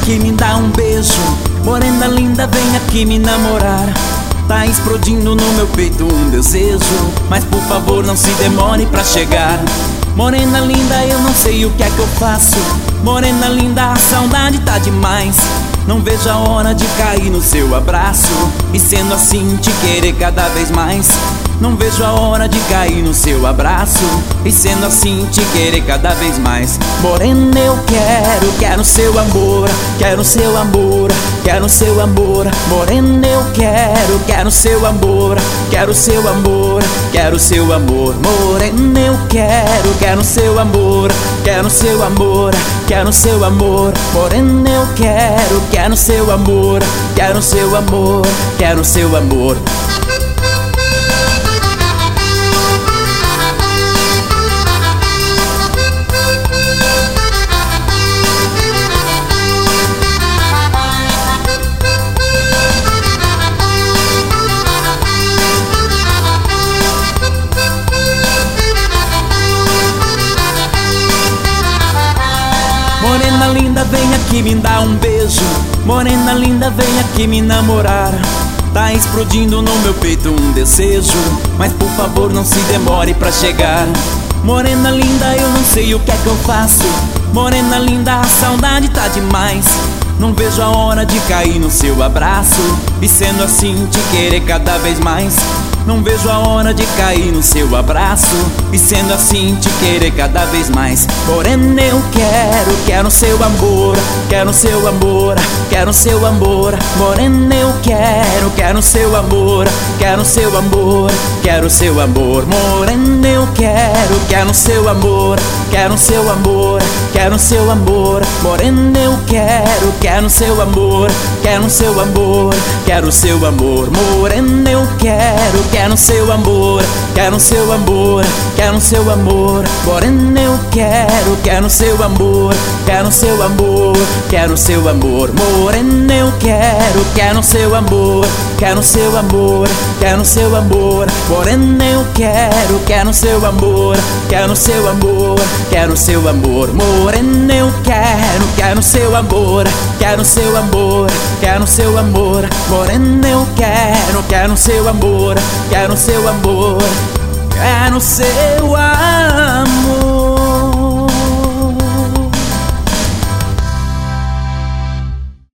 aqui me dá um beijo. Morena linda, vem aqui me namorar. Tá explodindo no meu peito um desejo, mas por favor não se demore pra chegar. Morena linda, eu não sei o que é que eu faço. Morena linda, a saudade tá demais. Não vejo a hora de cair no seu abraço e sendo assim te querer cada vez mais. Não vejo a hora de cair no seu abraço e sendo assim te querer cada vez mais. Morena, eu quero seu amor, quero seu amor, quero seu amor. Morena, eu quero seu amor, quero seu amor, quero seu amor. Morena, eu quero seu amor, quero seu amor, quero seu amor. Morena, eu quero seu amor, quero seu amor, quero seu amor. Morena linda, vem aqui me dar um beijo. Morena linda, vem aqui me namorar. Tá explodindo no meu peito um desejo, mas por favor não se demore pra chegar. Morena linda, eu não sei o que é que eu faço. Morena linda, a saudade tá demais. Não vejo a hora de cair no seu abraço e sendo assim te querer cada vez mais. Não vejo a hora de cair no seu abraço e sendo assim te querer cada vez mais. Morena, eu quero seu amor, quero seu amor, quero seu amor. Morena, eu quero seu amor, quero seu amor, quero seu amor. Morena, eu quero seu amor, quero seu amor, quero seu amor. Morena, eu quero seu amor, quero seu amor, quero seu amor. Morena, eu quero seu amor, quero seu amor, quero seu amor. Morena, eu quero seu amor, quero seu amor, quero seu amor. Morena, eu quero seu amor, quero seu amor, quero seu amor. Morena, eu quero seu amor, quero seu amor, quero seu amor. Morena, eu quero seu amor, quero seu amor, quero seu amor. Morena, eu quero seu amor, quero seu amor, quero seu amor.